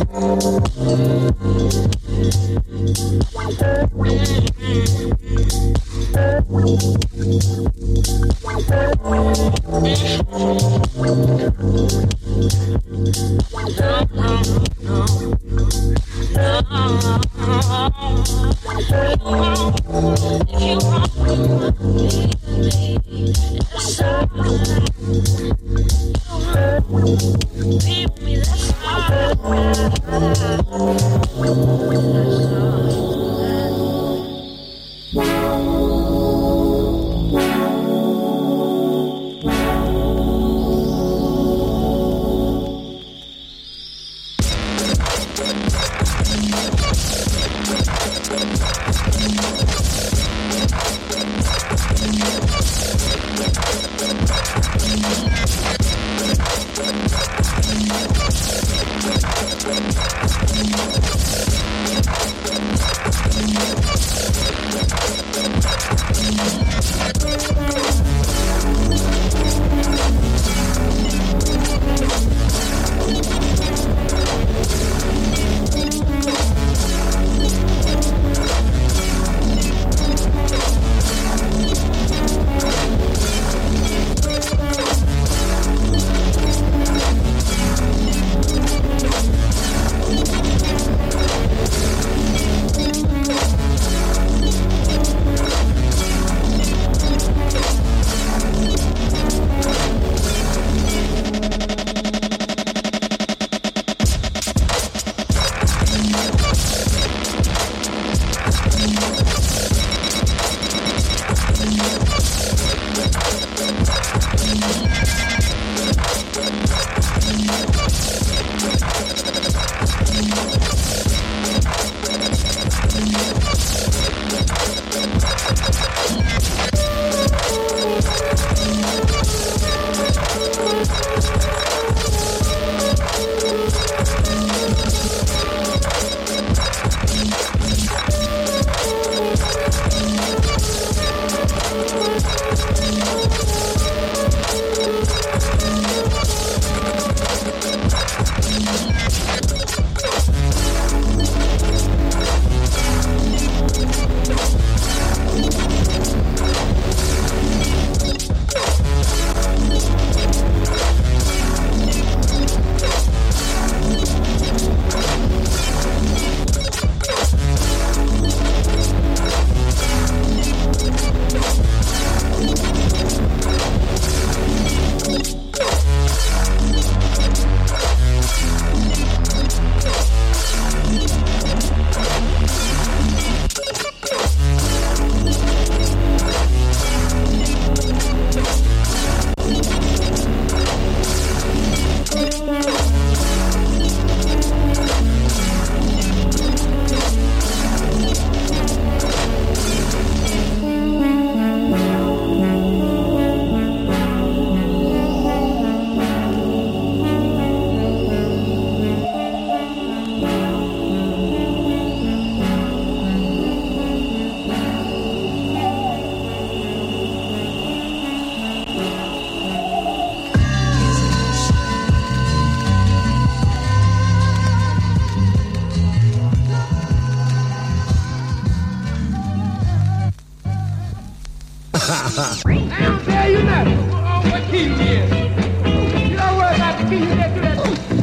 I'll tell you nothing on what key you is. You don't worry about the key, you just do that.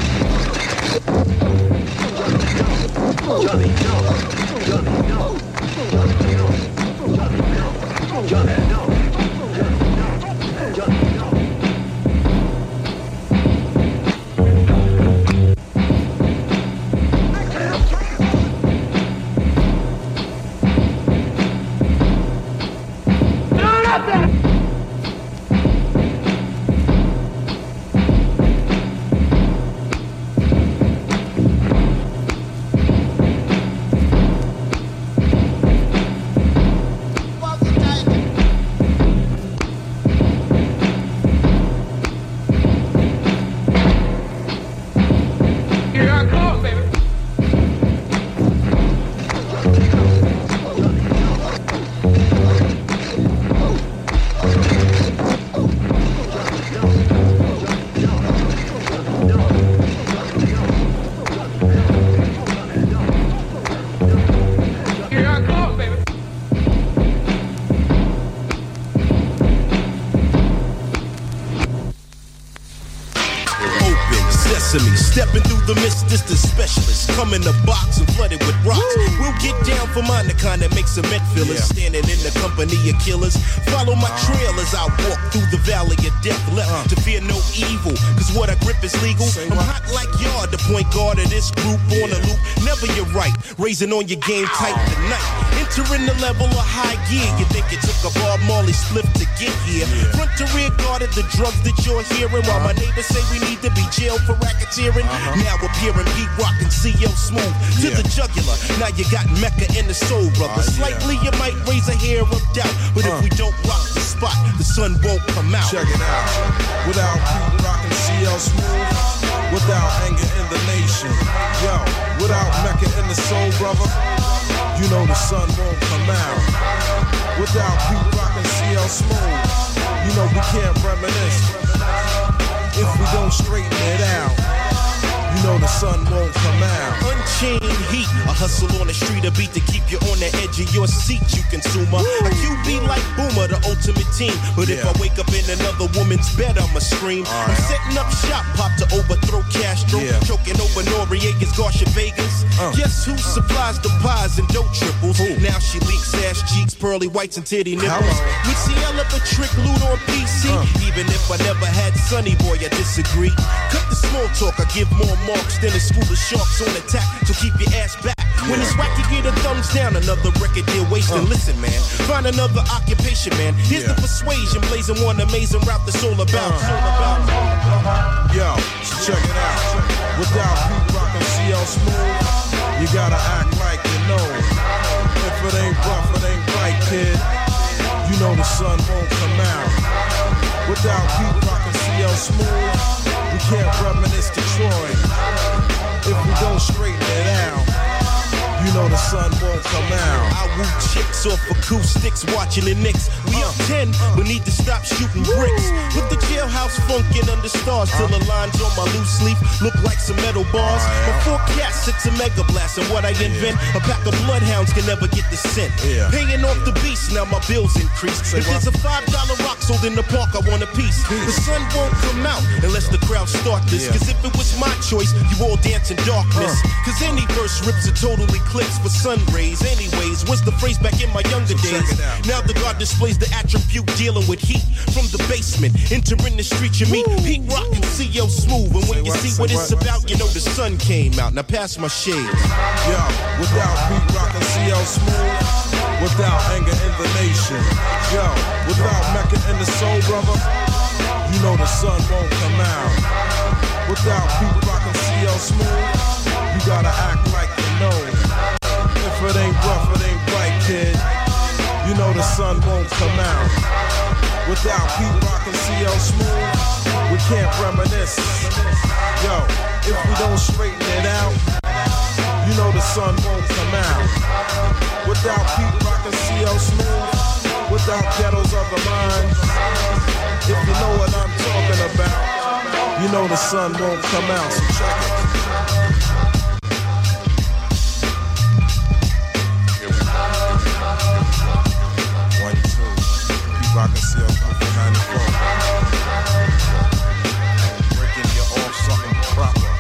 Johnny, no. Johnny, no. Johnny, no. Johnny, no. Johnny, no. Johnny, no. through the mist, this the specialist. Come in the box and flooded with rocks. We'll get down for mine, the kind that makes cement fillers. Standing in the company of killers. Follow my trail as I walk through the valley of death. Left to fear no evil, cause what I grip is legal. I'm hot like Yard, the point guard of this group. On a loop, never you're right. Raising on your game tight tonight. Entering the level of high gear. You think it took a Bob Marley split to get here. Front to rear guarded the drugs that you're hearing. While my neighbors say we need to be jailed for racketeering. Now appearing Pete Rock and CO Smooth to the jugular. Now you got Mecca in the soul, brother. Slightly you might raise a hair of doubt, but if we don't rock the spot, the sun won't come out. Check it out. Without Pete Rock and CL Smooth, without anger in the nation, yo, without Mecca in the soul, brother, you know the sun won't come out. Without Pete Rock and CL Smooth, you know we can't reminisce. If we don't straighten it out, you know the sun won't come out. Unchained heat, a hustle on the street, a beat to keep you on the edge of your seat, you consumer. A QB like Boomer, the ultimate team. But if I wake up in another woman's bed, I'ma scream. I'm setting up shop, pop to overthrow Castro. Choking over Noriega's Garcia Vegas. Guess who supplies the pies and dough triples? Now she leaks ass cheeks, pearly whites and titty nipples. We see hell of a trick loot on PC. Even if I never had Sonny Boy, I disagree. Cut the small talk, I give more marks than a school of sharks on attack. So keep your ass back. When it's whack, you get a thumbs down. Another record deal wasting. Listen, man, find another occupation, man. Here's the persuasion, blazing one amazing route that's all about. Yo, so check it out. Without Pete Rock and CL Smooth, you gotta act like you know. If it ain't rough, it ain't right, kid. You know the sun won't come out. Without Pete Rock and CL Smooth, we can't reminisce Detroit. If we don't straighten it out, you know the sun won't come out. I woo chicks off acoustics, watching the Knicks. We up 10, but need to stop shooting bricks. Put the jailhouse funkin' under stars till the lines on my loose leaf look like some metal bars. Before cats, it's a mega blast, and what I invent, a pack of bloodhounds can never get the scent. Paying off the beast, now my bills increase. If there's a $5 rock sold in the park, I want a piece. The sun won't come out unless the crowd start this. Cause if it was my choice, you all dance in darkness. Cause any verse rips a total eclipse for sun rays. Anyways, was the phrase back in my younger days. Now the God displays the attribute dealing with heat. From the basement, entering the street, you meet Pete Rock and CO Smooth. And when you see what it's about, you know the sun came out. Now pass my shades. Yo, without Pete Rock and CL Smooth, without anger in the nation, yo, without Mecca in the soul, brother, you know the sun won't come out. Without Pete Rock and CL Smooth, you gotta act like you know. If it ain't rough, it ain't right, kid. You know the sun won't come out. Without Pete Rock and CL Smooth, we can't reminisce. Yo, if we don't straighten it out, you know the sun won't come out. Without Pete Rock and CL Smooth, without ghettos of the mind, if you know what I'm talking about, you know the sun won't come out. So check it. I can see us from 94. Breaking you off something proper.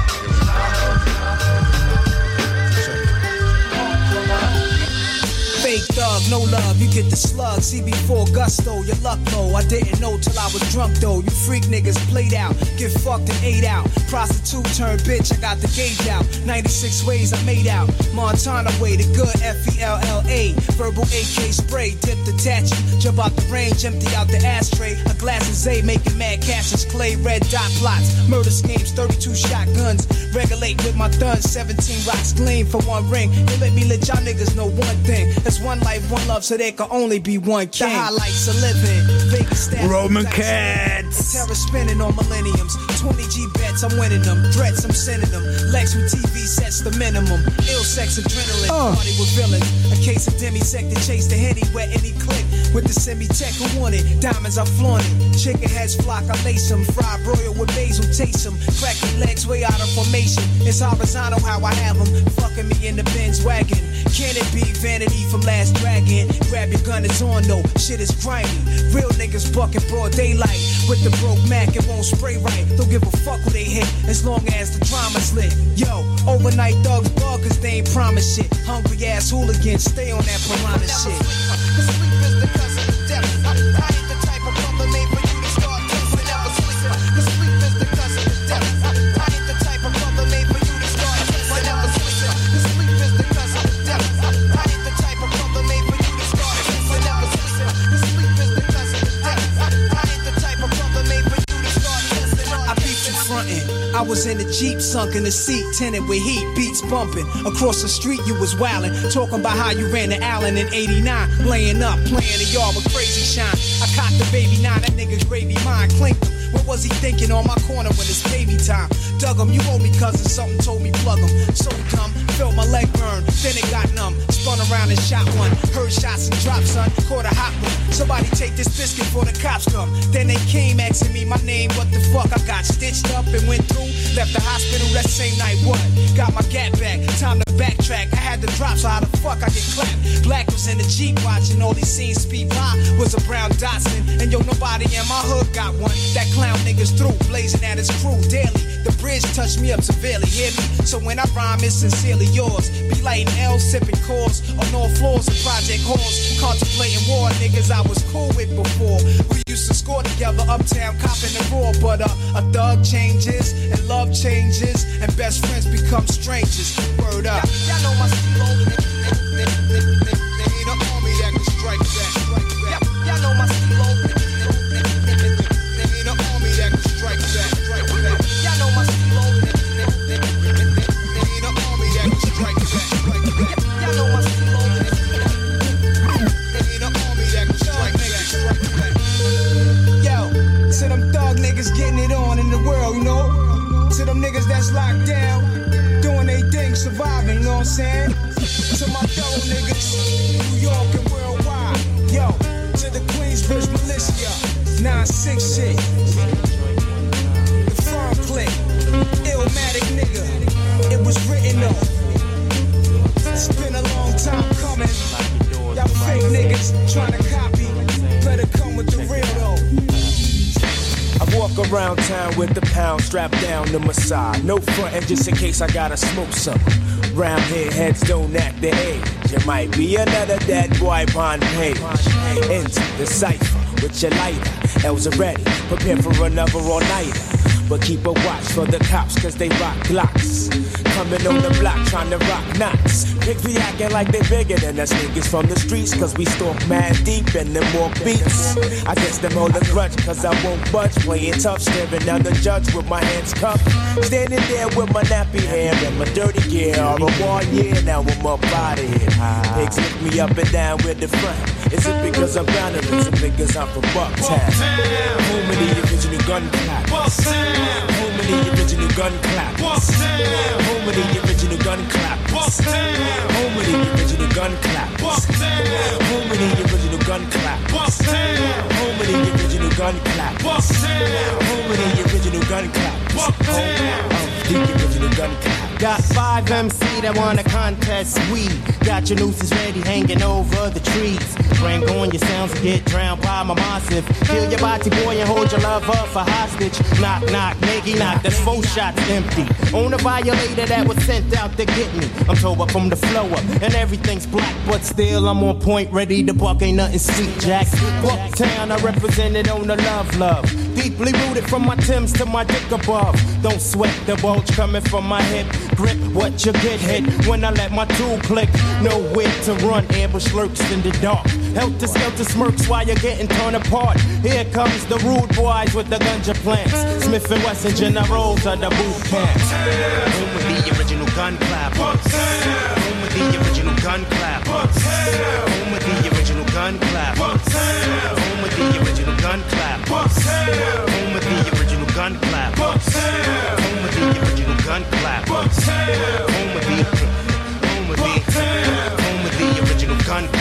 Fake thug, no love, you get the slug. CB4 gusto, your luck low. I didn't know till I was drunk though. You freak niggas played out, get fucked and ate out. Prostitute turned bitch, I got the gauge out. 96 ways I made out. Montana way, the good FELLA. Verbal AK spray, dipped attached. Jump out the range, empty out the ashtray. A glass of Zay, making mad cashes. Clay, red dot plots. Murder schemes, 32 shotguns. Regulate with my thuns, 17 rocks gleam for one ring. They let me let y'all niggas know one thing. There's one life, one love, so there can only be one king. The highlights of living. Vegas stats, Roman Cats. Terror spinning on millenniums. 20 G bets, I'm winning them. Threats, I'm sending them. Lex with TV sets the minimum. Ill sex, adrenaline, party with villains. A case of demisect to chase the Henny where any click. with the semi-tech who want it. Diamonds I flaunt it. Chicken heads flock, I lace them. Fried broil with basil, taste them. Cracking legs way out of formation. It's horizontal how I have them. Fucking me in the Benz wagon. Can it be vanity from Last Dragon? Grab your gun, it's on though. Shit is grimy. Real niggas bucking broad daylight. With the broke Mac, it won't spray right. Don't give a fuck who they hit, as long as the drama's lit. Yo, overnight thugs bug, cause they ain't promise shit. Hungry ass hooligans, stay on that piranha shit. Cause sleep is the cousin of death. I ain't the type of brother made for you to start to never sleep. Cause sleep is the cousin of death. I ain't the type of brother made for you to start to never sleep. Cause sleep is the cousin of death. I ain't the type of brother made for you to start to never sleep. Cause sleep is the cousin of death. I ain't the type of brother made for you to start to. I beat you frontin'. I was in the Jeep, sunk in the seat, tinted with heat, beats bumping. Across the street, you was wildin', talking about how you ran to Allen in '89, laying up, playing the yard with crazy shine. I cocked the baby 9, that nigga gravy mine, clinked him. What was he thinking on my corner when it's baby time? Dug him, you owe me cousin, something told me plug him. So dumb, felt my leg burn, then it got numb. Spun around and shot one, heard shots and drops, son, caught a hot one. Somebody take this biscuit before the cops come. Then they came asking me my name, what the fuck? I got stitched up and went through. Left the hospital that same night, what? Got my gat back, time to backtrack. I had to drop, so how the fuck I get clapped? Black was in the Jeep watching all these scenes speed by. Was a brown Datsun, and yo, nobody in my hood got one. That clown niggas through, blazing at his crew daily. The bridge touched me up severely, hear me? So when I rhyme, it's sincerely yours. Be lighting L, sipping cores on all floors of project halls. Contemplating war, niggas I was cool with before. We used to score together, uptown, copping the raw. But a thug changes, and love changes, and best friends become strangers. Word up. Y'all know my stilo. They ain't an army that can strike back. Y'all know my stilo. They ain't an army that can strike back. Y'all know my stilo. They ain't an army that can strike back. Y'all know my stilo. They ain't an army that can strike back. Yo, to them thug niggas getting it on in the world, you know? To them niggas that's locked down, doing they thing, surviving, you know what I'm saying? To my fellow niggas, New York and worldwide. Yo, to the Queensbridge militia, 9-6 shit. The firm click, Illmatic nigga. It was written though. It's been a long time coming. Y'all fake niggas trying to copy. Better come with the real though. I walk around town with the pound strapped down to my side. No frontin' just in case I gotta smoke something. Round here, heads don't act their age. It might be another dead boy on page. Into the cipher with your lighter. L's are ready, prepare for another all-nighter. But keep a watch for the cops, cause they rock Glocks. Coming on the block, trying to rock knots. Pigs be acting like they bigger than us niggas from the streets, cause we stalk mad deep and them more beats. I guess them hold a grudge, cause I won't budge. Playing tough, staring down the judge with my hands cuffed. Standing there with my nappy hair and my dirty gear. All the war, yeah, now I'm up out of here. Pigs lift me up and down with the front. Is it because I'm down or is it because I'm from Bucktown? Home of the original gun clappers. Home of the original gun clappers. Home of the original gun clappers. Home of the original gun clappers. Home of the original gun clappers. Home of the original gun clappers. Home of the original gun clappers. Home of the original gun clappers. Got 5 MC that want a contest. We got your nooses ready, hanging over the trees. Bring on your sounds and get drowned by my massive. Kill your body boy and hold your love up for hostage. Knock, knock, nigga, knock. That's 4 shots empty. On a violator that was sent out to get me. I'm told up from the flow up and everything's black, but still I'm on point, ready to buck. Ain't nothing sweet, Jack. Bucktown, I represented on the love. Deeply rooted from my Timbs to my dick above. Don't sweat the bulge coming from my hip. Grip what you get hit when I let my tool click. Nowhere to run, ambush lurks in the dark. Helter skelter smirks while you're getting torn apart. Here comes the rude boys with the ganja plants. Smith and Wesson generals are the boot camps. Home with the original gun clappers. Home with the original gun clappers. Home with the original gun clappers. Home with the original gun clappers. Home with the original gun clappers. Home with the original gun clappers. Home with the original gun clappers.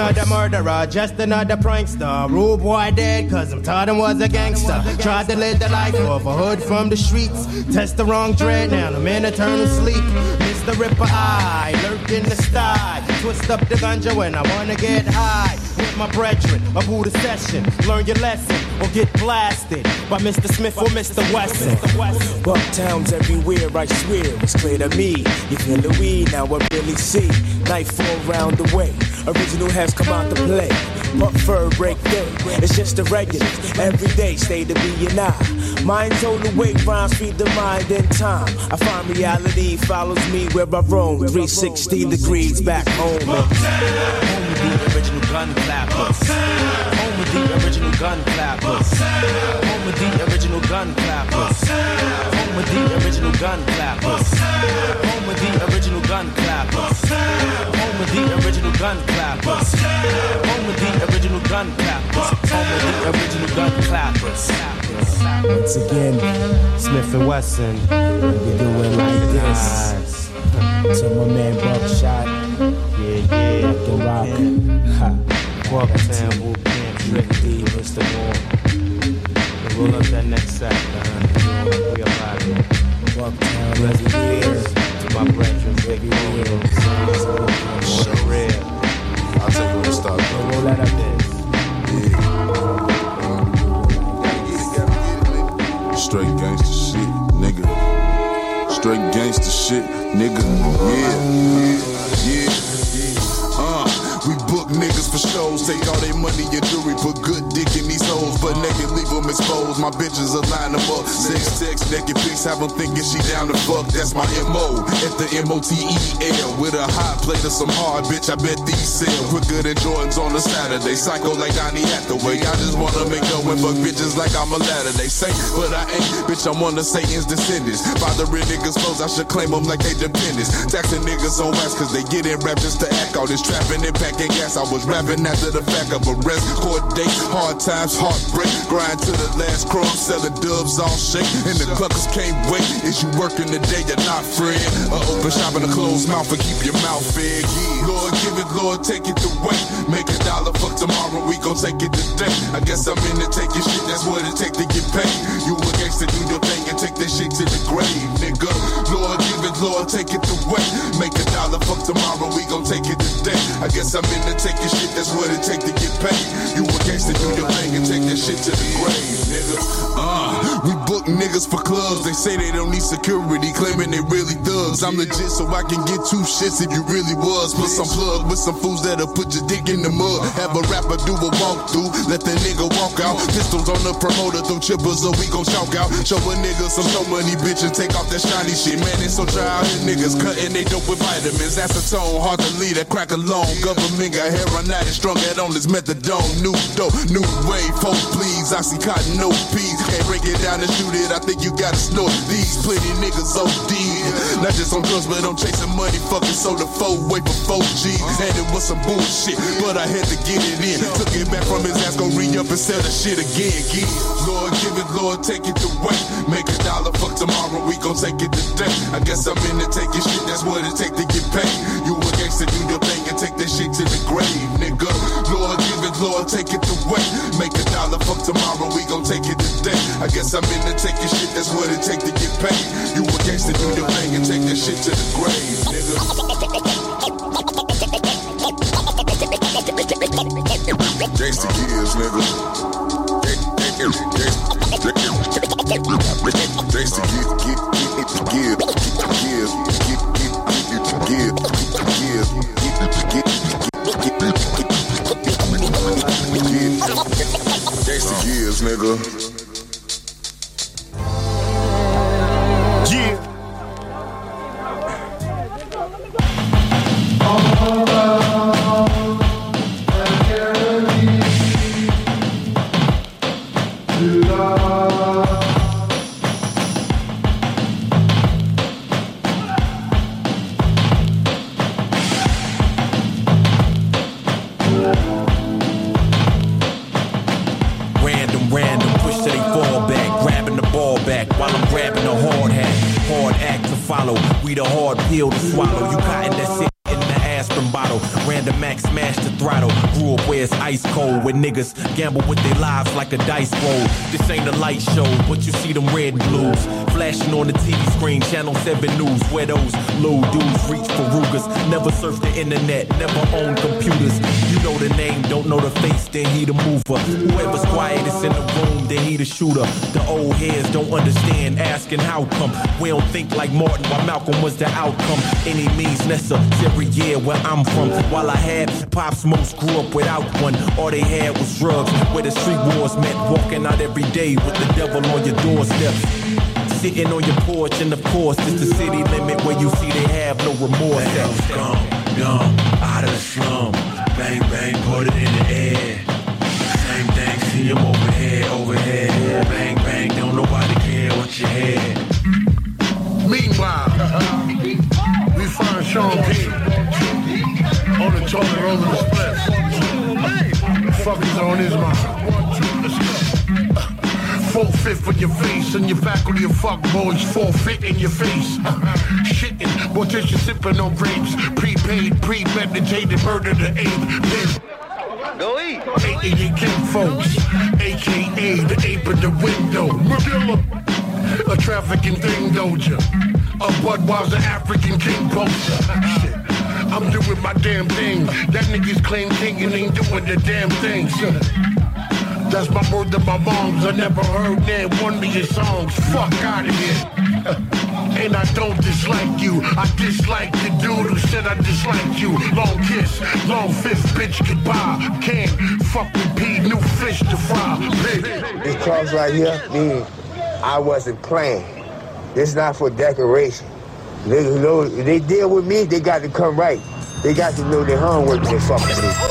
another murderer, just another prankster. Rude boy dead, cause I'm taught him was a gangster. Tried to live the life of a hood from the streets. Test the wrong dread, now I'm in eternal sleep. Mr. Ripper eye, lurk in the sty. Twist up the ganja when I wanna get high. With my brethren, a Buddha session. Learn your lesson, or get blasted by Mr. Smith or Mr. Wesson. Bucktowns everywhere, I swear, it's clear to me. You feel the weed, now I really see. Nightfall round the way, original has come out to play. But fur break day, it's just a regular. Every day, stay to be and I. Mind's on the way, rhymes feed the mind in time. I find reality follows me where I roam. 360 degrees back home. Home of the original gun clappers. Home of the original gun clappers. Home of the original gun clappers. Home of the original gun clappers. Home of the original gun clappers. Home of the original gun clappers. Home of the original gun clappers. Home of the original gun clappers. Once again, Smith and Wesson, we do it like this. To my man Buckshot, yeah, can rock. Bucktown, Wolfman, Trick D, Mr. Moore. Roll up that next sack, we about it. Bucktown, everywhere. To my brethren, baby, real. I'll take one to start. Roll that up there. Straight gangsta shit, nigga. Straight gangsta shit, nigga. Yeah. We book niggas for shows, take all their money and jewelry, put good dick in these hoes, but naked leave them exposed. My bitches will line them up, sex, text, naked pics, have them thinking she down to fuck. That's my MO, at the MOTEL, with a hot plate of some hard, bitch, I bet these sell quicker than Jordans on a Saturday. Psycho like Donnie Hathaway, I just wanna make up and fuck bitches like I'm a ladder. They say, but I ain't, bitch, I'm one of Satan's descendants. Bothering niggas clothes, I should claim them like they dependents. Taxing niggas on wax, cause they get in rap just to act all this trapping and packing gas. I was rapping after the fact of arrest, court date, hard times, heartbreak, grind to the last crumb, selling dubs all shake, and the cluckers can't wait. Is you working today, you're not friend? Open shop in a closed mouth and keep your mouth fed. Yeah. Lord, give it, Lord, take it away. Make $1, fuck tomorrow, we gon' take it today. I guess I'm in to take your shit, that's what it take to get paid. You a gangster, do your thing and take that shit to the grave, nigga. Lord, give it, Lord, take it away. Make $1, fuck tomorrow, we gon' take it today. I guess I'm in to take your shit, that's what it take to get paid. You a gangster, do your thing and take that shit to the grave, nigga. We book niggas for clubs, they say they don't need security, claiming they really thugs. I'm legit, so I can get 2 shits if you really was. Put some plug with some fools that'll put your dick in the mud. Have a rapper do a walkthrough, let the nigga walk out. Pistols on the promoter, through chippers, or we gon' chalk out. Show a nigga some show money, bitch, and take off that shiny shit. Man, it's so dry out here, niggas cutting they dope with vitamins. Acetone, hard to lead, that crack alone. Government got hair on that and strung it on this methadone. New dope, new wave, folks please. Oxycontin, no peas. Can't break it down and shoot it, I think you gotta snort these. Plenty niggas OD, not just on drugs, but I'm chasing money. Fucking sold the 4-way for 4G. And it was some bullshit, but I had to get it in. Took it back from his ass, go re-up and sell the shit again. Lord, give it, Lord, take it away. Make $1, fuck tomorrow, we gon' take it today. I guess I'm in to take your shit, that's what it take to get paid. You a gangster, do your thing and take that shit to the grave, nigga. Lord, give it, Lord, take it away. Make $1, fuck tomorrow, we gon' take it today. I guess I'm in to take your shit, that's what it take to get paid. You a gangster, do your thing and take that shit to the grave, nigga. Gangsta Gears, nigga. Gangsta Gears, nigga. We the hard pill to swallow. You cotton that shit in the ass sipping bottle. Random Max smashed the throttle. Grew up where it's ice cold, where niggas gamble with their lives like a dice roll. This ain't a light show, but you see them red and blues flashing on the TV screen. Channel 7 News, where those little dudes reach for Rugas. Never surf the internet, never own computers. You know the name, don't know the face, then he the mover. Whoever's quietest in the room, then he the shooter. The old heads don't understand, asking how come. We don't think like Martin, while Malcolm was the outcome. Any means necessary, yeah, where I'm from. While I had pops, most grew up without one. All they had was drugs, where the street wars met. Walking out every day with the devil on your doorstep. Sitting on your porch, and of course, it's the city limit where you see they have no remorse. Scum, dumb, out of the slum. Bang, bang, put it in the air. Same thing, see him overhead. Bang, bang, don't nobody care what you had. Meanwhile, we find Sean P on the toilet rolling the split. The fuck is on his mind? Let's go. 4/5 for your face and your faculty of fuck boys 4-fit in your face. Shitting, mortician sipping on grapes. Prepaid, premeditated murder to ape. Go eat. AKA King folks, AKA the ape in the window. Mobilla, a trafficking thing, doja. A Budweiser African king poster. Shit. I'm doing my damn thing. That niggas claim king and ain't doing the damn thing. That's my word to my moms. I never heard that one of your songs. Fuck out of here. And I don't dislike you. I dislike the dude who said I dislike you. Long kiss, long fist, bitch, goodbye. Can't fuck with P, new fish to fry. This cross right here means I wasn't playing. This is not for decoration. Niggas know if they deal with me, they got to come right. They got to know their homework when they fuck with me.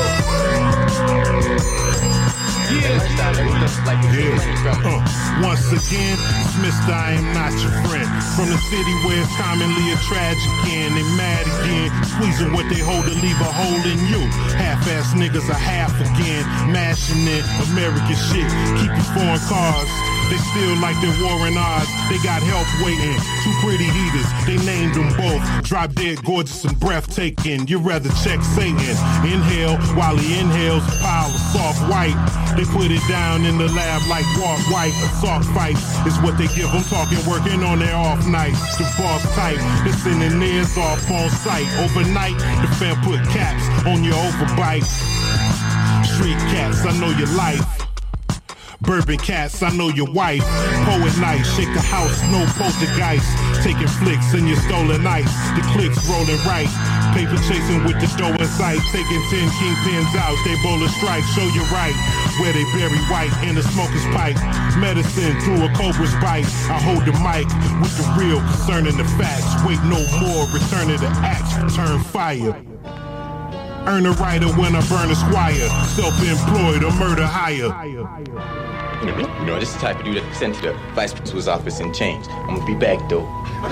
Once again, it's Mr. I am not your friend. From the city where it's commonly a tragic end. They mad again, squeezing what they hold to leave a hole in you. Half-ass niggas are half again, mashing in American shit. Keep your foreign cars. They still like they're warring odds. They got help waiting. Two pretty heaters, they named them both. Drop dead, gorgeous and breathtaking. You'd rather check Satan. Inhale while he inhales a pile of soft white. They put it down in the lab like Walt White. Assault fights is what they give them. Talking, working on their off nights. The boss type, they're sending theirs off on site. Overnight, the fam put caps on your overbite. Street cats, I know your life. Bourbon cats, I know your wife. Poet night, shake the house, no poltergeist. Taking flicks in your stolen ice. The clicks rolling right. Paper chasing with the dough in sight. Taking 10 kingpins out, they bowl a strike. Show you right. Where they bury white in a smoker's pipe. Medicine through a cobra's bite. I hold the mic with the real concerning the facts. Wait no more, returning the axe, return fire. Earn a writer when I burn a squire. Self-employed or murder hire. You know, this is the type of dude that's sent to the vice principal's office and changed. I'm gonna be back, though.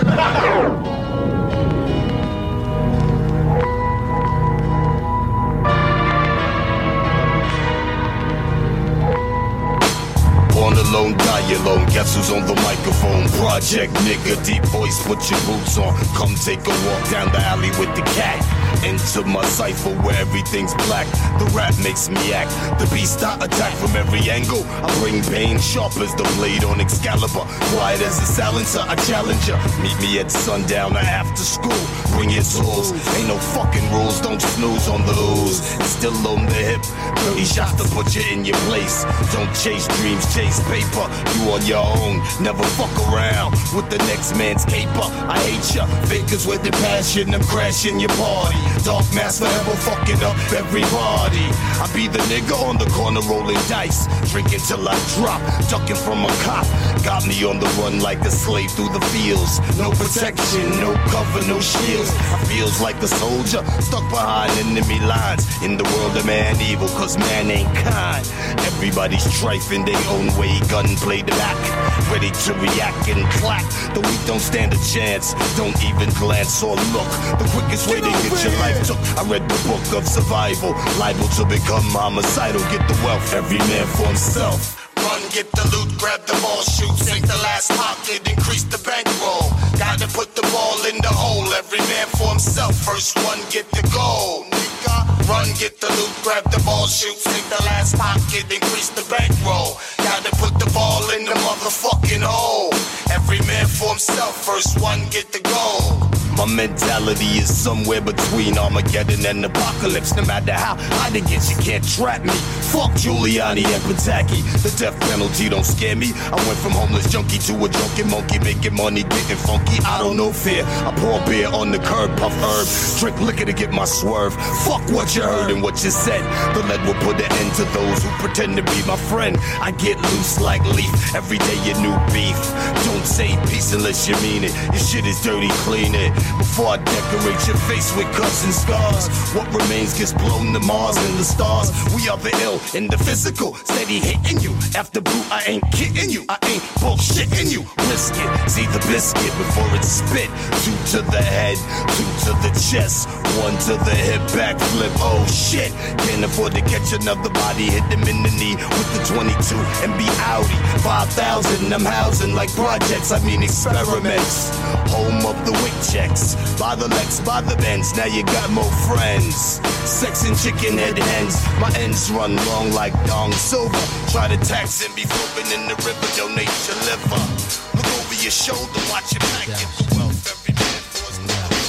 Born alone, die alone. Guess who's on the microphone? Project nigga, deep voice, put your boots on. Come take a walk down the alley with the cat. Into my cipher where everything's black. The rap makes me act. The beast I attack from every angle. I bring pain sharp as the blade on Excalibur. Quiet as a silencer, I challenge ya. Meet me at sundown or after school. Bring your tools. Ain't no fucking rules, don't snooze on the ooze. Still on the hip. 30 shots to put you in your place. Don't chase dreams, chase paper. You on your own. Never fuck around with the next man's caper. I hate ya. Fakers with their passion, I'm crashing your party. Dark mass forever fucking up everybody. I be the nigga on the corner rolling dice. Drinking till I drop, ducking from a cop. Got me on the run like a slave through the fields. No protection, no cover, no shields. I feels like a soldier stuck behind enemy lines. In the world of man evil, cause man ain't kind. Everybody's trifling their own way, gunplay the back. Ready to react and clap. The weak don't stand a chance, don't even glance or look. The quickest way to get your life took. I read the book of survival, liable to become homicidal. Get the wealth, every man for himself. Run, get the loot, grab the ball, shoot, sink the last pocket, increase the bankroll. Gotta put the ball in the hole, every man for himself. First one, get the goal. run, get the loot, grab the ball, shoot, take the last pocket, increase the bankroll. Gotta put the ball in the motherfucking hole. Every man for himself, first one get the goal. My mentality is somewhere between Armageddon and Apocalypse. No matter how hard it gets, you can't trap me. Fuck Giuliani and Pataki. The death penalty don't scare me. I went from homeless junkie to a drunken monkey, making money, getting funky. I don't know fear. I pour beer on the curb, puff herb, drink liquor to get my swerve. Fuck what you heard and what you said. The lead will put an end to those who pretend to be my friend. I get loose like leaf. Every day a new beef. Don't say peace unless you mean it. Your shit is dirty, clean it. Before I decorate your face with cuts and scars, what remains gets blown to Mars and the stars. We are the ill in the physical, steady hitting you. After boot, I ain't kidding you. I ain't bullshitting you. Risk it, see the biscuit before it's spit. 2 to the head, 2 to the chest, 1 to the hip, backflip. Oh shit, can't afford to catch another body. Hit them in the knee with the 22 and be outie. 5,000, I'm housing like projects, I mean experiments. Home of the weight checks. By the Lex, by the Benz, now you got more friends. Sex and chicken head hens, my ends run long like Dong Silver. Try to tax and be flipping in the river, donate your liver. Look over your shoulder, watch your back, get the wealth. Every man for his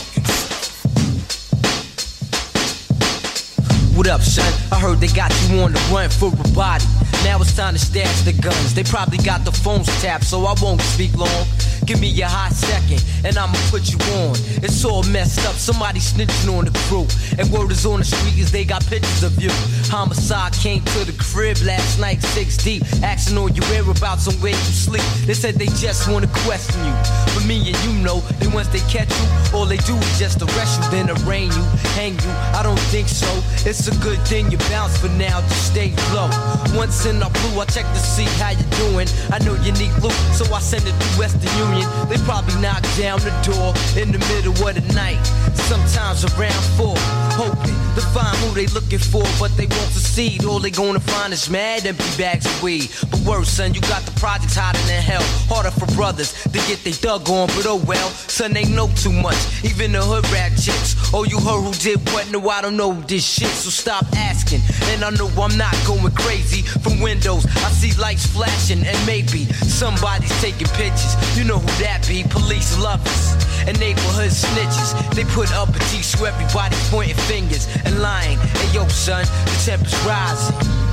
motherfucking self. What up, son? I heard they got you on the run for a body. Now it's time to stash the guns. They probably got the phones tapped, so I won't speak long. Give me a hot second, and I'ma put you on. It's all messed up, somebody snitching on the crew. And word is on the street is they got pictures of you. Homicide came to the crib last night, 6 deep, asking all your whereabouts and where you sleep. They said they just wanna question you. But me and you know, that once they catch you, all they do is just arrest you, then arraign you, hang you. I don't think so. It's a good thing you bounce for now, just stay low. Once in the blue, I check to see how you doing. I know you need loot, so I send it to Western Union. They probably knock down the door in the middle of the night, sometimes around 4, hoping to find who they looking for, but they won't succeed. All they gonna find is mad empty bags of weed. But worse, son, you got the projects hotter than hell. Harder for brothers to get they dug on, but oh well, son, they know too much. Even the hood rat chicks. Oh, you heard who did what? No, I don't know this shit, so stop asking. And I know I'm not going crazy. From windows, I see lights flashing, and maybe somebody's taking pictures. You know who that be? Police lovers and neighborhood snitches. They put up a T so everybody pointing fingers and lying. Hey yo, son, the temperature's rising.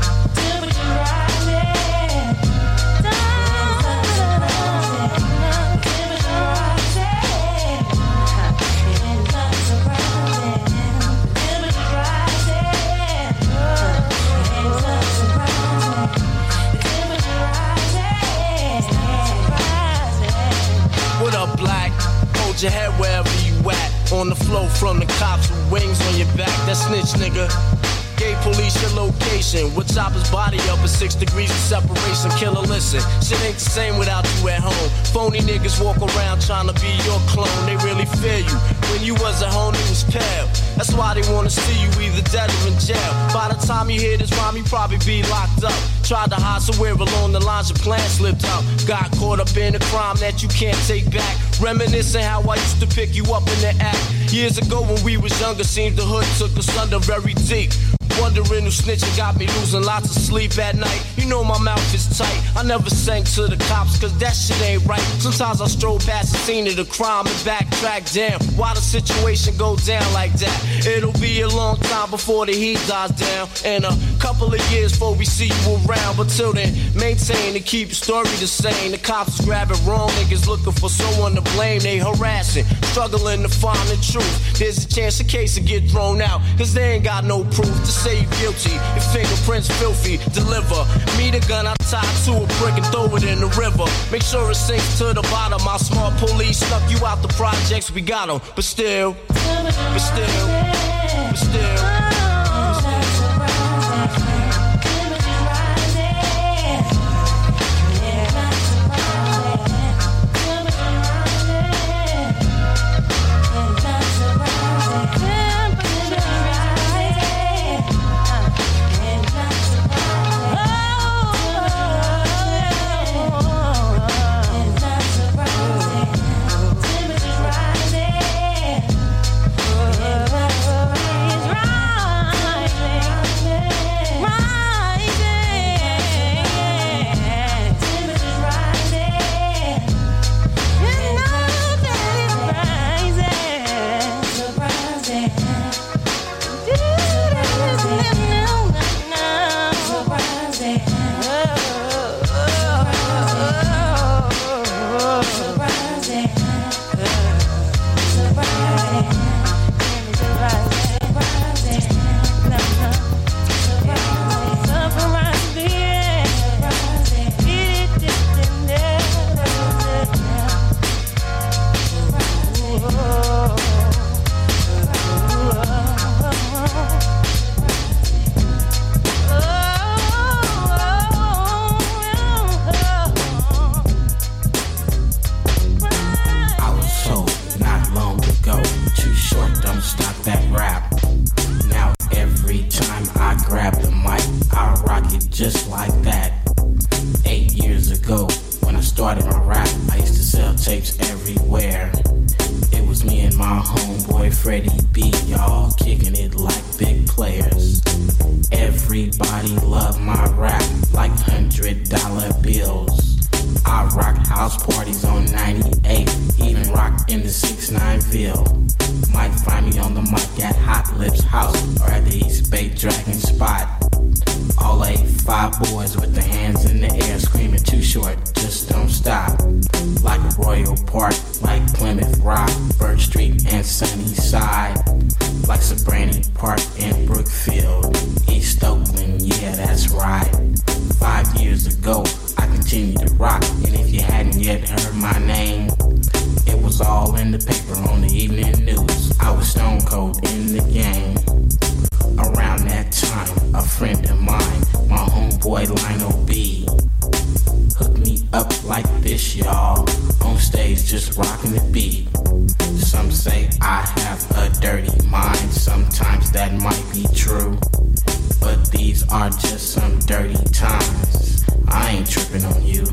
What up, black? Hold your head wherever you at. On the flow from the cops with wings on your back. That snitch nigga. Gave police your location. With choppers body up at 6 degrees of separation. Killer, listen, shit ain't the same without you at home. Phony niggas walk around trying to be your clone. They really fear you. When you was at home, you was pale. That's why they wanna see you either dead or in jail. By the time you hear this rhyme, you probably be locked up. Tried to hide somewhere along the lines, your plan slipped out. Got caught up in a crime that you can't take back. Reminiscing how I used to pick you up in the act. Years ago when we was younger, seemed the hood took us under very deep. Wondering who snitching got me losing lots of sleep at night. You know my mouth is tight. I never sang to the cops cause that shit ain't right. Sometimes I stroll past the scene of the crime and backtrack. Damn, why the situation go down like that? It'll be a long time before the heat dies down. And a couple of years before we see you around. But till then, maintain and keep your story the same. The cops is grabbing wrong niggas looking for someone to blame. They harassing, struggling to find the truth. There's a chance the case will get thrown out cause they ain't got no proof to say you guilty. Your fingerprints filthy. Deliver me the gun I tied to a brick and throw it in the river. Make sure it sinks to the bottom. My smart police snuck you out the projects. We got them, but still. that rap. Now every time I grab the mic, I rock it just like that. 8 years ago, when I started my rap, I used to sell tapes everywhere. It was me and my homeboy Freddie B, y'all kicking it like big players. Everybody loved my rap like $100 bills. I rock house parties on 98, even rock in the 6-9ville. Might find me on the mic at Hot Lips House or at the East Bay Dragon Spot. All 5 boys with their hands in the air screaming Too Short, just don't stop. Like Royal Park, like Plymouth Rock, Birch Street and Sunnyside. Like Sobrani Park and Brookfield, East Oakland, yeah that's right. 5 years ago, I continued to rock, and if you hadn't yet heard my name, it was all in the paper on the evening news. I was stone cold in the game. Around that time, a friend of mine, my homeboy Lionel B, hooked me up like this, y'all. On stage, just rocking the beat. Some say I have a dirty mind. Sometimes that might be true, but these are just some dirty times. I ain't tripping on you.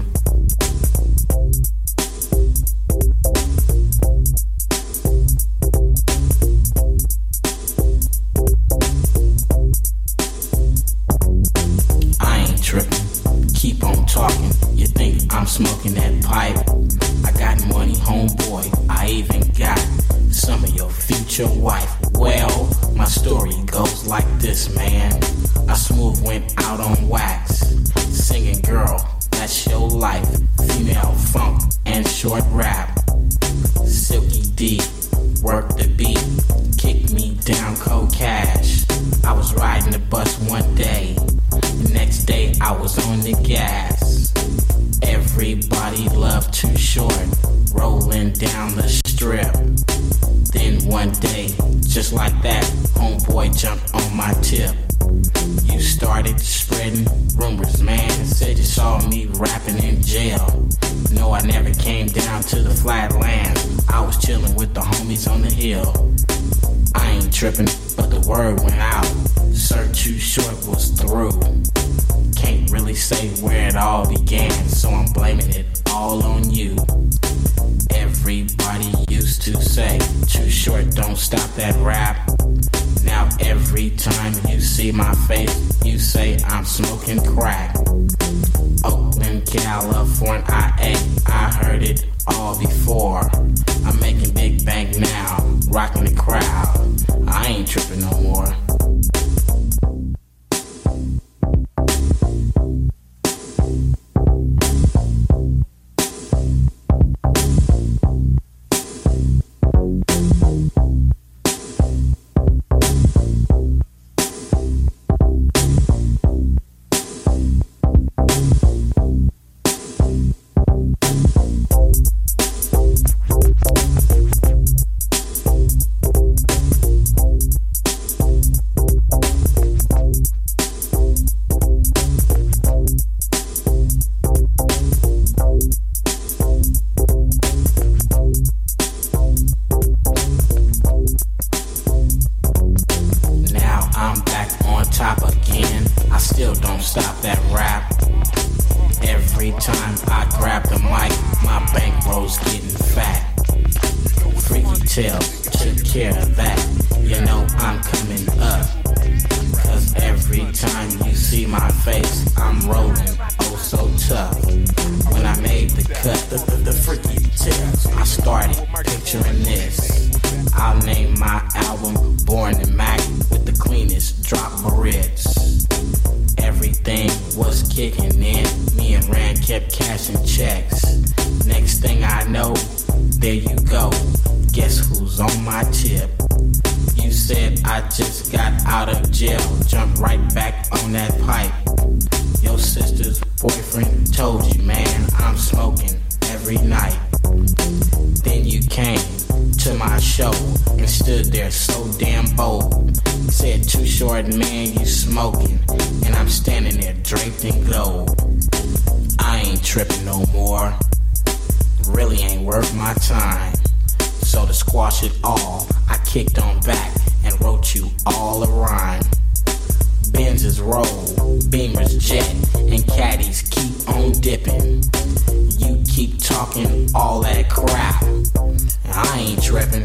Keep on talking, you think I'm smoking that pipe. I got money, homeboy, I even got some of your future wife. Well, my story goes like this, man. I smooth went out on wax, singing girl, that's your life. Female funk and short rap. Silky D, work the beat, kick me down cold cash. I was riding the bus one day, the next day I was on the gas. Everybody loved Too Short, rolling down the strip. Then one day, just like that, homeboy jumped on my tip. You started spreading rumors, man. Said you saw me rapping in jail. No, I never came down to the flatlands. I was chilling with the homies on the hill. I ain't tripping, but the word went out. Sir Too Short was through. Can't really say where it all began, so I'm blaming it all on you. Everybody used to say, Too Short, don't stop that rap. Now every time you see my face, you say I'm smoking crack. Oakland, California, I heard it all before. I'm making big bank now, rocking the crowd. I ain't tripping no more. wrote you all a rhyme. Benzes roll, Beamers jet, and caddies keep on dipping. You keep talking all that crap, I ain't tripping.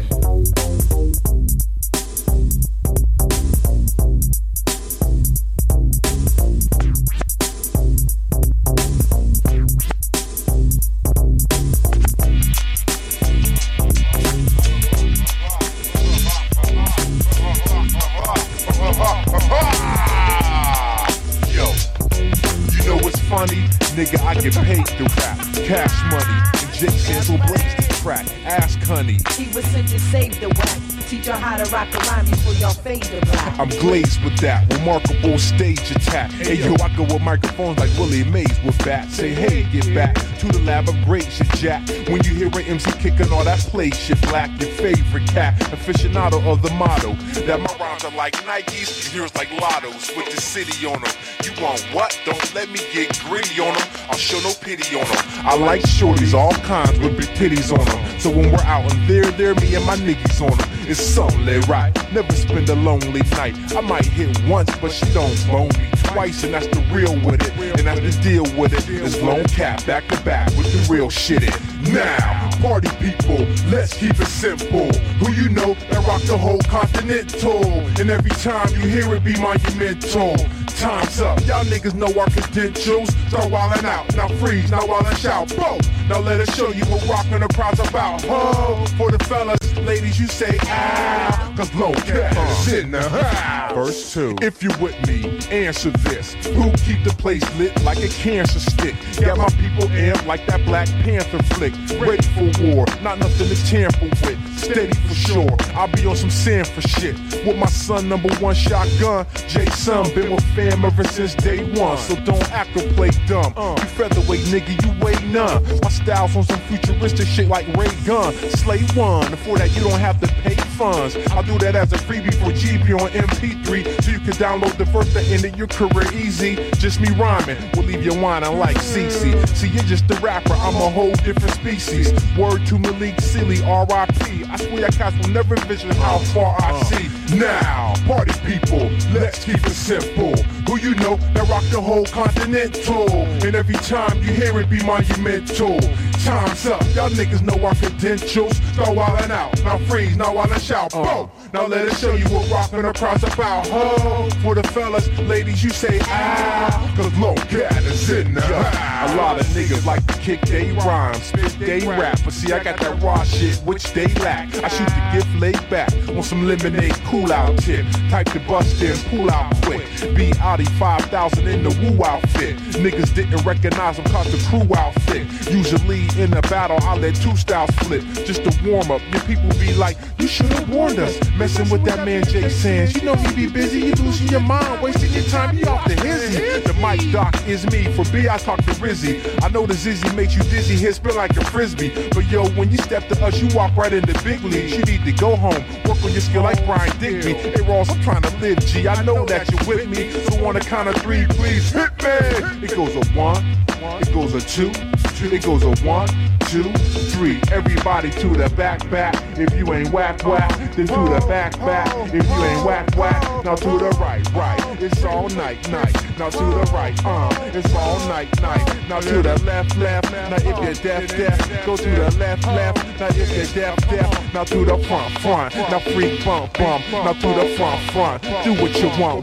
Nigga, I get paid to rap, cash money, and Jay Sands will blaze the track, ask honey. He was sent to save the whack, teach y'all how to rock a rhyme before y'all fade the black. I'm glazed with that, remarkable stage attack. Hey yo, I go with microphones like Willie Mays with bats. Say hey, get back to the lab of great shit, Jack. When you hear an MC kicking all that play shit, black, your favorite cat, aficionado of the motto that my rhymes are like Nikes, yours like Lottos with the city on them. You want what? Don't let me get gritty on them. I'll show no pity on them. I like shorties, all kinds with big titties on them. So when we're out and they're me and my niggas on them. It's something they right. Never spend a lonely night. I might hit once, but she don't bone me twice, and that's the real with it. And that's the deal with it. It's Lone Cat back to back with the real shit in. Now, party people, let's keep it simple. Who you know that rock the whole continental? And every time you hear it be monumental. Time's up, y'all niggas know our credentials. Start wildin' out, now freeze, now while I shout, bro. Now let us show you what rockin' the crowd's about. Oh, for the fellas, ladies, you say ow, cause Lone Cat is in the house. Verse 2, if you with me, answer this. Who keep the place lit like a cancer stick? Got my people amped like that Black Panther flick. Ready for war, not nothing to tamper with. Steady for sure, I'll be on some Sanford shit. With my son, #1 shotgun, J-Son, been with fam ever since day one. So don't act or play dumb. You featherweight nigga, you weigh none. My style's on some futuristic shit like Ray Gun. Slay one, for that you don't have to pay funds. I'll do that as a freebie for GB on MP3, so you can download the verse that ended your career easy. Just me rhyming, will leave you whining like CeCe. See, you're just a rapper, I'm a whole different species. Word to Malik Sealy, R.I.P. I swear your cats will never vision how far I see. Now, party people, let's keep it simple. Who you know that rock the whole continental? And every time you hear it be monumental. Time's up, y'all niggas know our credentials. Start wildin' out, now freeze, now while I shout, boom. Now let us show you what rockin' across about. Oh, for the fellas, ladies, you say ow, cause Lone Cat is in the house. A lot of niggas like to kick they rhymes, spit they rap, but see I got that raw shit which they lack. I shoot the gift laid back on some lemonade cool out tip. Type to bust in, pull out quick. Be Audi 5000 in the woo outfit. Niggas didn't recognize them cause the crew outfit. Usually in a battle I let two styles flip. Just to warm up, your people be like, you should've warned us. Messing with that man Jay Sands, you know he be busy, you losing your mind, wasting your time, you off the hizzy. The mic doc is me, for B I talk to Rizzy. I know the Zizzy makes you dizzy, hit spin like a frisbee. But yo, when you step to us, you walk right into big leagues. You need to go home, work on your skill like Brian Digby. Hey Ross, I'm trying to live, G, I know that you're with me. So on the count of 3, please hit me. It goes a 1, it goes a 2, it goes a 1, 2, 3. Everybody to the back. If you ain't whack, then to the back. If you ain't whack, now to the right. It's all night. Now to the right, it's all night. Now to the left. Now if you're deaf, go to the left. Now if you're deaf, now to the front. Now freak bump. Now to the front. Do what you want.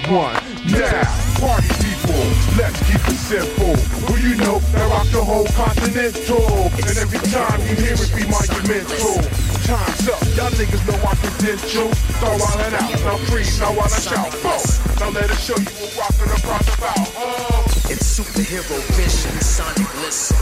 Now, party people, let's keep it simple. Who you know that rock the whole continental? And every time you hear it be monumental. Time's up, y'all niggas know our credentials. Start wildin' out, now freeze, now while I shout, boom. Now let us show you what rockin' across about. Oh. It's superhero vision, sonic listen.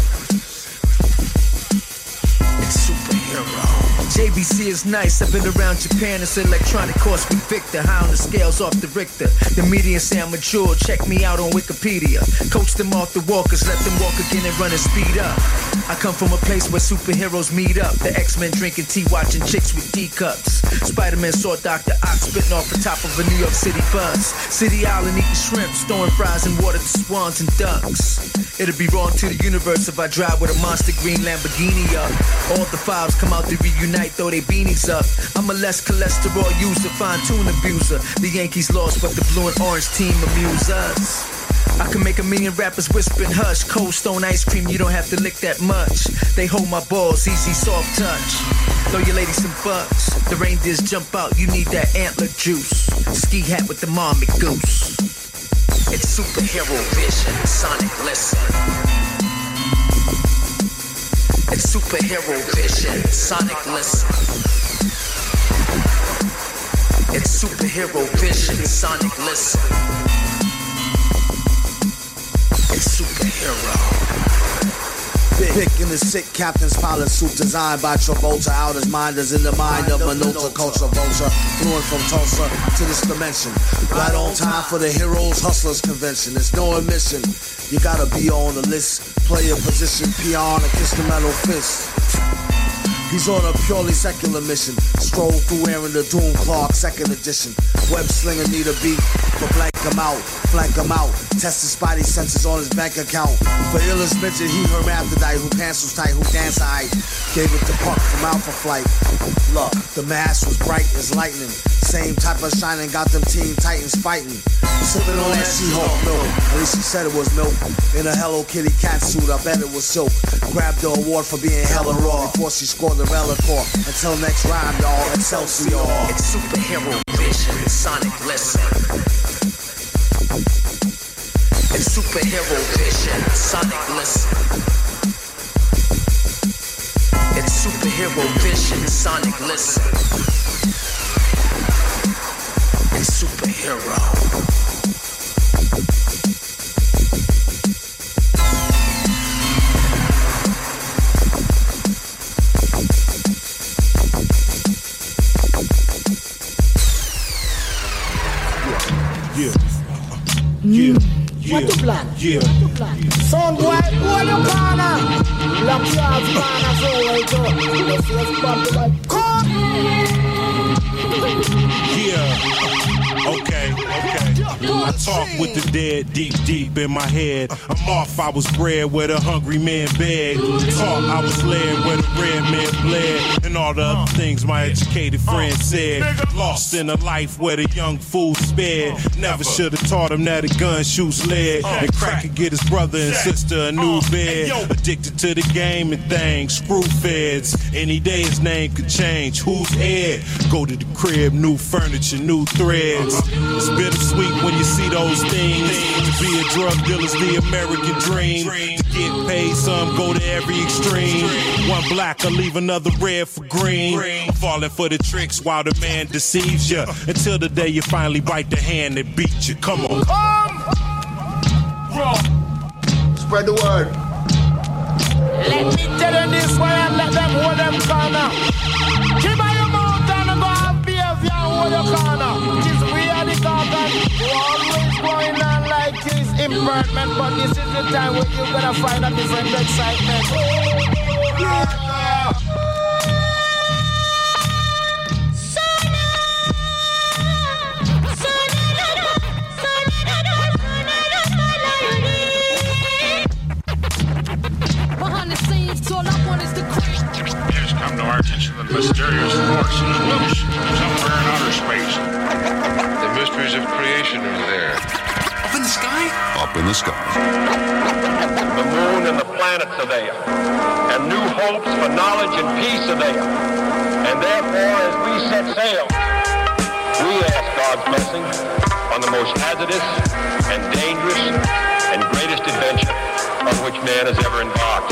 It's superhero. JVC is nice, I've been around Japan, it's electronic course with Victor. High on the scales off the Richter. The median say I'm mature, check me out on Wikipedia. Coach them off the walkers, let them walk again and run and speed up. I come from a place where superheroes meet up. The X-Men drinking tea, watching chicks with teacups. Spider-Man saw Dr. Ock spitting off the top of a New York City bus. City Island eating shrimp, storing fries and water to swans and ducks. It'd be wrong to the universe if I drive with a monster green Lamborghini up. All the fives come out to reunite, throw their beanies up. I'm a less cholesterol user, fine-tune abuser. The Yankees lost, but the blue and orange team amuse us. I can make a million rappers whisper and hush. Cold Stone ice cream, you don't have to lick that much. They hold my balls, easy, soft touch. Throw your lady some bucks. The reindeers jump out, you need that antler juice. Ski hat with the marmot goose. It's superhero vision, Sonic, listen. It's superhero vision, Sonic, listen. It's superhero vision, Sonic, listen. It's superhero. Thick in the sick captain's pilot suit designed by Travolta. Out his mind is in the mind of Minota culture vulture. Fluent from Tulsa to this dimension. Right on time for the Heroes Hustlers Convention. It's no admission. You gotta be on the list. Play a position, peon, and kiss the metal fist. He's on a purely secular mission. Stroll through wearing the Doom Clark 2nd edition. Web slinger need a beat, but blank him out, flank him out. Test his spidey senses on his bank account. For illest midget, he hermaphrodite, who pencils tight, who dance high. Gave it to Puck from Alpha Flight. Look, the mask was bright as lightning. Same type of shining got them Teen Titans fighting. Sipping on that She-Hulk milk. At least she said it was milk. In a Hello Kitty cat suit, I bet it was silk. Grabbed the award for being hella raw before she scored the Relicore. Until next rhyme, y'all, Excelsior. It's superhero vision, Sonic, listen. It's superhero vision, Sonic, listen. It's superhero vision, Sonic, listen. It's superhero. What you plan? Yeah. Son boy, boy, you corner. Lock your ass, corner, so right up. Let's bump the light. Come! Yeah. Okay. I talk with the dead deep in my head. I'm off, I was bred where the hungry man begged. Talk, I was led where the red man bled. And all the other things my educated friend said. Lost in a life where the young fool spared. Never should have taught him that a gun shoots lead. And crack could get his brother and sister a new bed. Addicted to the game and things, screw feds. Any day his name could change. Who's Ed? Go to the crib, new furniture, new threads. It's bittersweet when you see those things. To be a drug dealer's the American dream. To get paid, some go to every extreme. One black will leave another red for green. Falling for the tricks while the man deceives you. Until the day you finally bite the hand that beat you. Come on. Spread the word. Let me tell you this way and let them hold them corner. Keep on your mouth and go and behavior and hold your corner. It is we are the carpet. You always going on like it's impertinent, but this is the time when you're gonna find a different excitement. Behind the scenes, all I want is the cream. It has come to our attention that a mysterious force is loose somewhere in outer space. The mysteries of creation are there. Up in the sky? Up in the sky. The moon and the planets are there. And new hopes for knowledge and peace are there. And therefore, as we set sail, we ask God's blessing on the most hazardous and dangerous and greatest adventure on which man has ever embarked.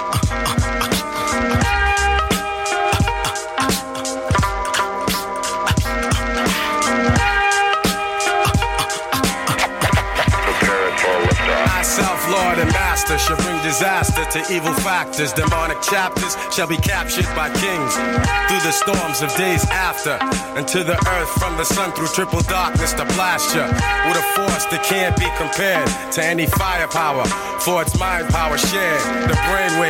Self-lord and master shall bring disaster to evil factors. Demonic chapters shall be captured by kings through the storms of days after, and to the earth from the sun through triple darkness to blast you with a force that can't be compared to any firepower, for its mind power shared. The brainwave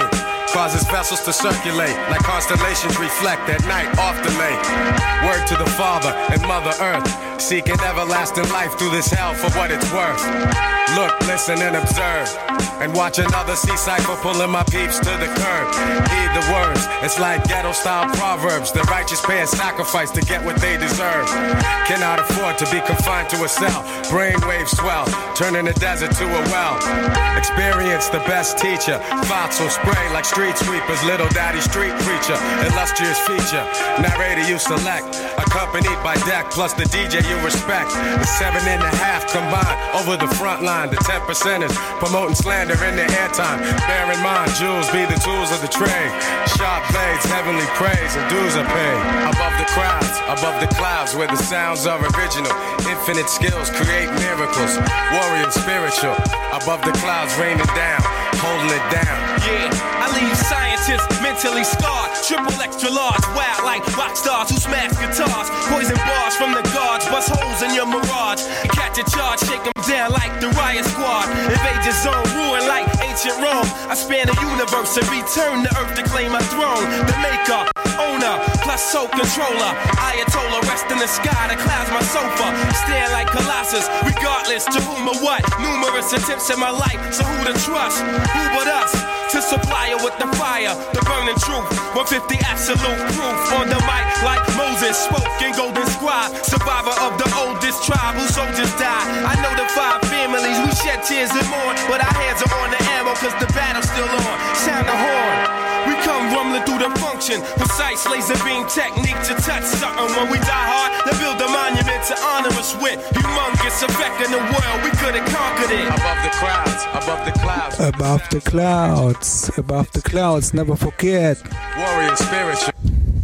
causes vessels to circulate like constellations reflect at night off the lake. Word to the Father and Mother Earth, seeking everlasting life through this hell for what it's worth. Look, listen, and observe, and watch another sea cypher pulling my peeps to the curb. Heed the words, it's like ghetto-style proverbs. The righteous pay a sacrifice to get what they deserve. Cannot afford to be confined to a cell. Brainwaves swell, turning the desert to a well. Experience the best teacher. Thoughts will spray like street sweepers. Little daddy street preacher, illustrious feature. Narrator you select, accompanied by deck plus the DJ you respect. The 7.5 combined over the front line. The 10%ers promoting slander in their airtime. Bear in mind, jewels be the tools of the trade. Sharp blades, heavenly praise, and dues are paid. Above the crowds, above the clouds, where the sounds are original. Infinite skills create miracles. Warrior spiritual. Above the clouds, raining down, holding it down. Yeah, I leave scientists mentally scarred. Triple extra large, wild like rock stars who smash guitars. Poison bars from the guards, bust holes in your mirage. Catch a charge, shake them down like the riot squad. Invade your zone, ruin like ancient Rome. I span the universe and return to earth to claim my throne. The maker, owner, plus soul controller. Ayatollah, rest in the sky, the clouds my sofa. Stand like Colossus, regardless to whom or what. Numerous attempts in my life, so who to trust? Who but us? To supply her with the fire, the burning truth. 150 absolute proof on the mic like Moses spoke in Golden Scribe. Survivor of the oldest tribe whose soldiers died. I know the 5 families, we shed tears and mourn, but our hands are on the ammo cause the battle's still on. Sound the horn. We come rumbling through the function. Precise laser beam technique to touch something. When we die hard, they build a monument to honor us with. Humongous effect in the world, we could have conquered it. Above the crowds, above the clouds. Above the clouds, above the clouds, never forget. Warrior spiritual.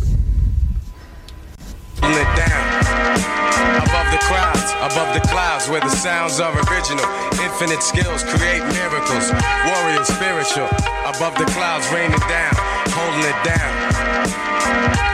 Lit down. Above the crowds, above the clouds, where the sounds are original. Infinite skills create miracles. Warrior spiritual. Above the clouds, raining down, holding it down.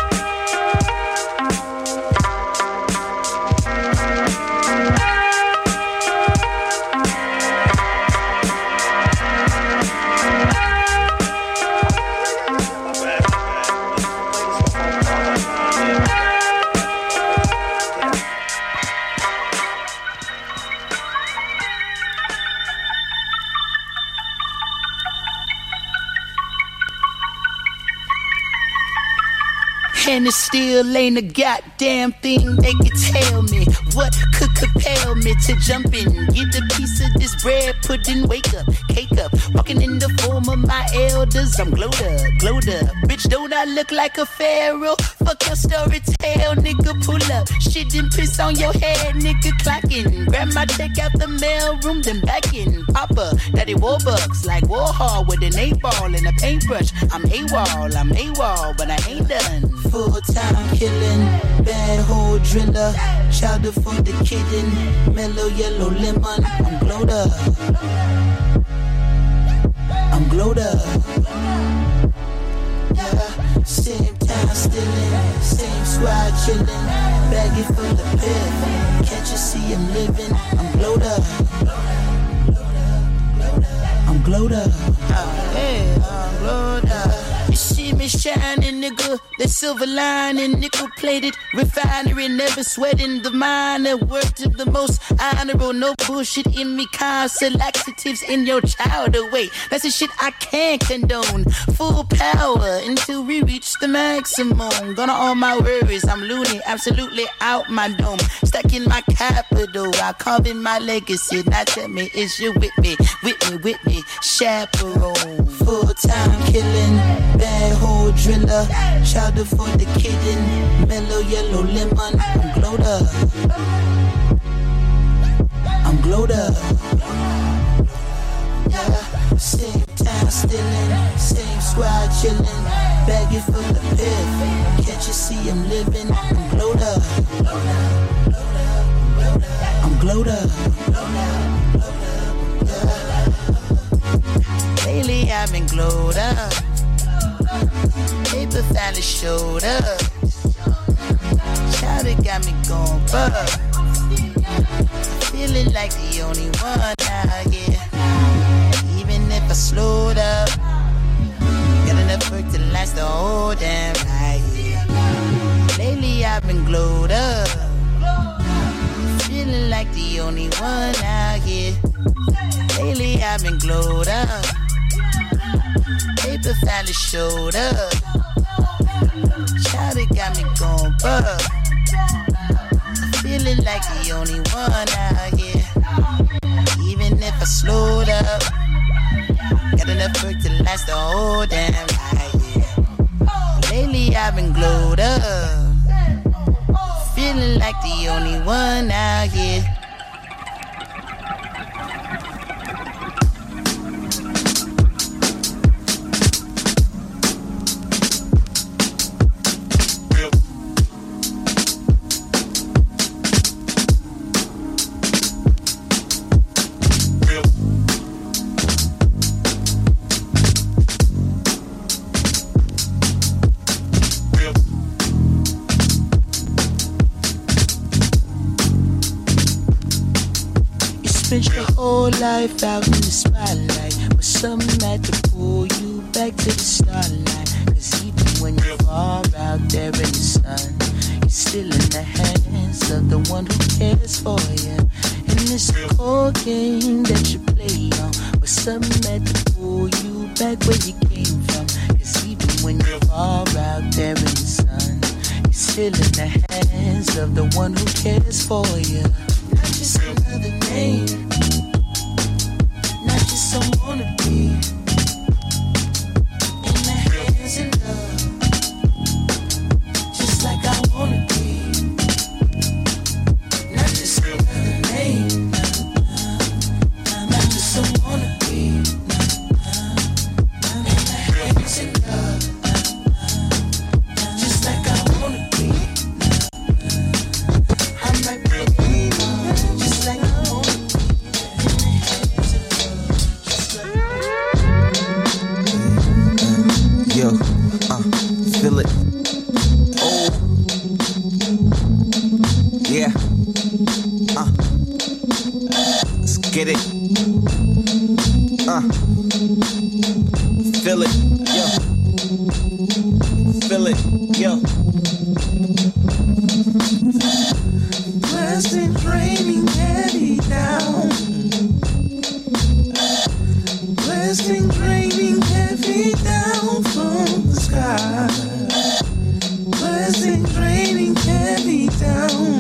And it still ain't a goddamn thing they can tell me. What could compel me to jump in, get a piece of this bread, pudding, wake up, cake up, walking in the form of my elders. I'm glowed up, bitch, don't I look like a pharaoh? Fuck your story tale, nigga, pull up, shit and piss on your head, nigga, clocking. Grab my check out the mail room, then back in. Papa, daddy Warbucks, like Warhol with an 8-ball and a paintbrush. I'm AWOL, but I ain't done. Full-time killing, bad hole driller, chowder for the kitten, mellow yellow lemon. I'm glowed up. Yeah, same time stealing, same squad chilling, baggy full of piff. Can't you see I'm living? I'm glowed up. I'm glowed up. I'm glowed up. You see me shining, nigga. The silver lining, nickel plated refinery, never sweating the minor. Worked of the most honorable, no bullshit in me. Constant laxatives in your child away. That's the shit I can't condone. Full power until we reach the maximum. Gonna all my worries, I'm loony, absolutely out my dome. Stuck in my capital, I carve in my legacy. Now tell me, is you with me, chaperone? Full-time killing, bad hole driller, chowder for the kitten, mellow yellow lemon. I'm glowed up. Yeah, same time stealing, same squad chilling, baggy full of piff. Can't you see I'm living? I'm glowed up. I'm glowed up. Lately I've been glowed up. Paper finally showed up. Chowder got me going bug. Feeling like the only one out here. Even if I slowed up, effort to last the whole damn night. Lately I've been glowed up, feeling like the only one out here. Lately I've been glowed up, paper finally showed up. Child, it got me going buck, feeling like the only one out here. Even if I slowed up, got enough work to last the whole damn night. Lately I've been glowed up, feeling like the only one out here. Whole life out in the spotlight, but something had to pull you back to the starlight. Cause even when you're far out there in the sun, you're still in the hands of the one who cares for you. And this cold game that you play on, but something had to pull you back where you came from. Cause even when you're far out there in the sun, you're still in the hands of the one who cares for you. Not just another name, not just someone to be in the hands of love, just like I wanna be. Not just another name, not just someone to be in the hands of love, just like I wanna be. I might be just like I wanna be. Yo, feel it. Oh, yeah. Let's get it. Feel it. Yo, feel it. Yo. Blessings raining heavy down. Blessings raining heavy down from the sky. Blessings raining heavy down.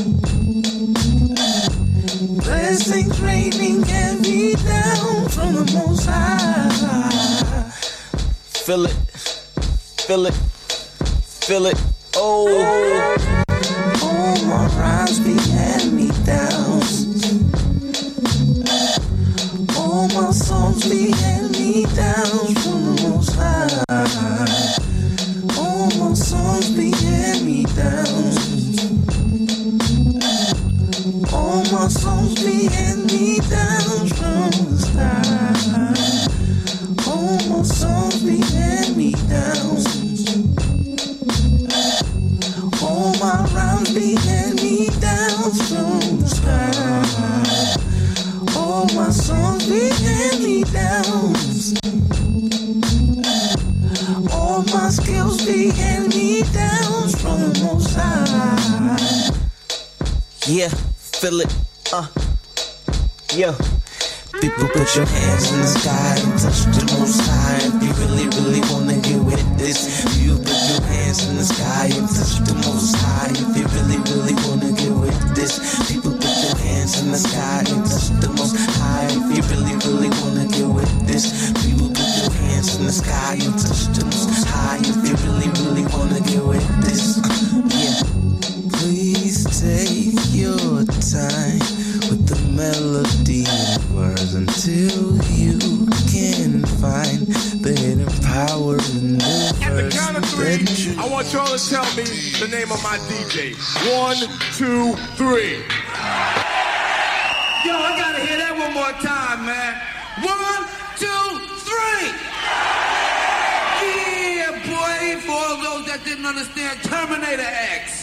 Blessings raining heavy down from the Most High. Feel it. Feel it. Feel it. Oh. All my rhymes be hand-me-downs. All my songs be hand-me-downs from the Most High. All my songs be hand-me-downs. All my songs be hand-me-downs from the sky. All my songs be hand-me-downs. All my rhymes be hand-me-downs from the sky. All my songs be hand-me-downs. All my skills be hand-me-downs from the Most High. Yeah, feel it. Yo. People put your hands in the sky and touch the Most High. If you really, really wanna get with this, you put your hands in the sky and touch the Most High. If you really, really wanna get with this, people put your hands in the sky and touch the Most High. If you really, really wanna get with this, people put your hands in the sky and touch the Most High. If you really, really wanna get with this, yeah. Please take your time with the melody and words until you can find the hidden power in the At the count of three, I want y'all to tell me the name of my DJ. 1, 2, 3. Yo, I gotta hear that one more time, man. 1, 2, 3. Yeah, boy, for all those that didn't understand Terminator X.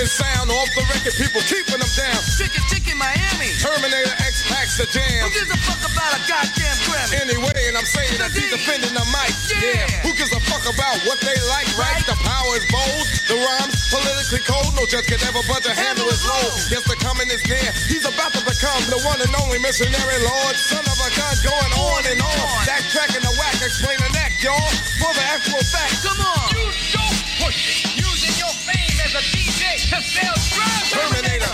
Spinning sound off the record, people keeping them down. Chicken, Miami. Terminator X packs the jam. Who gives a fuck about a goddamn Grammy? Anyway, and I'm saying that he's defending the mic. Yeah. Who gives a fuck about what they like, right? The power is bold, the rhymes politically cold. No judge can ever budge a handle his load. Yes, the coming is near. He's about to become the one and only missionary lord. Son of a gun going on and on. That track in the whack, explain the neck, y'all. For the actual fact. Come on. You don't push it. Using your fame as a DJ to sell drugs. Terminator.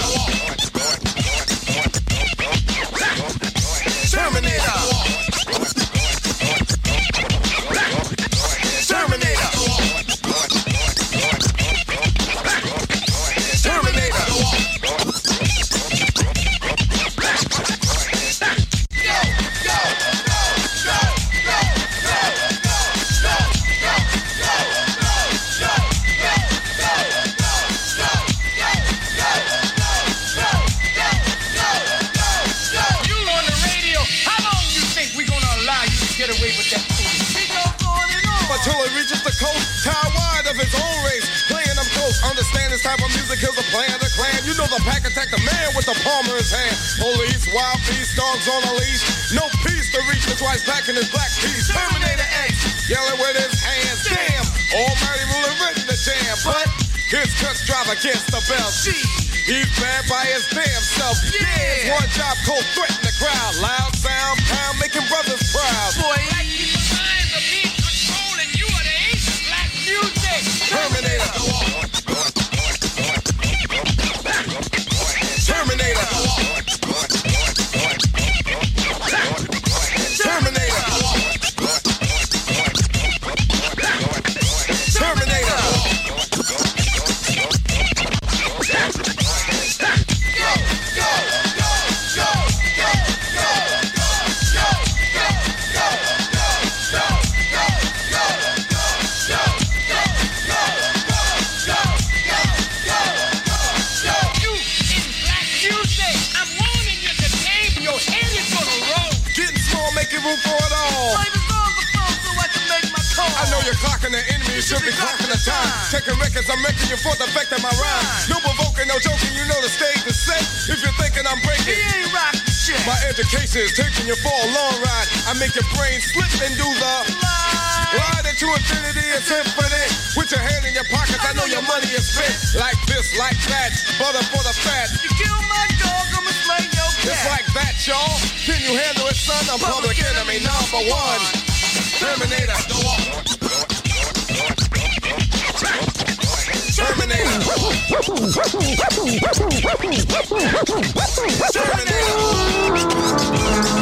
Terminator. Till it reaches the coast, tired wide of his own race. Playing them close, understand this type of music is a plan to clan. You know the pack attack the man with the palm in his hand. Police, wild beast, dogs on a leash. No peace to reach his wife's back in his black piece. Terminator X, yelling with his hands. Damn, almighty ruler written the jam. But his cuts drive against the bell. He's bad by his damn self. Yeah, one job, cold threaten the crowd. Loud sound, pound, making brothers proud. Boy, Terminator. Terminator. Terminator. Terminator. Room for it all. I know you're clocking the enemy, you should be clocking the time. Taking records, I'm wrecking you for the fact that my rhyme. No provoking, no joking, you know the stage is set. If you're thinking I'm breaking, he ain't rocking shit. My education is taking you for a long ride. I make your brain slip and do the ride into infinity and symphony. With your hand in your pockets, I know your money is spent. Like this, like that, butter for the fat. You kill my dog, I'ma slay your cat. It's like that, y'all. Can you handle it, son? I'm public enemy number one. Terminator. Terminator. Terminator.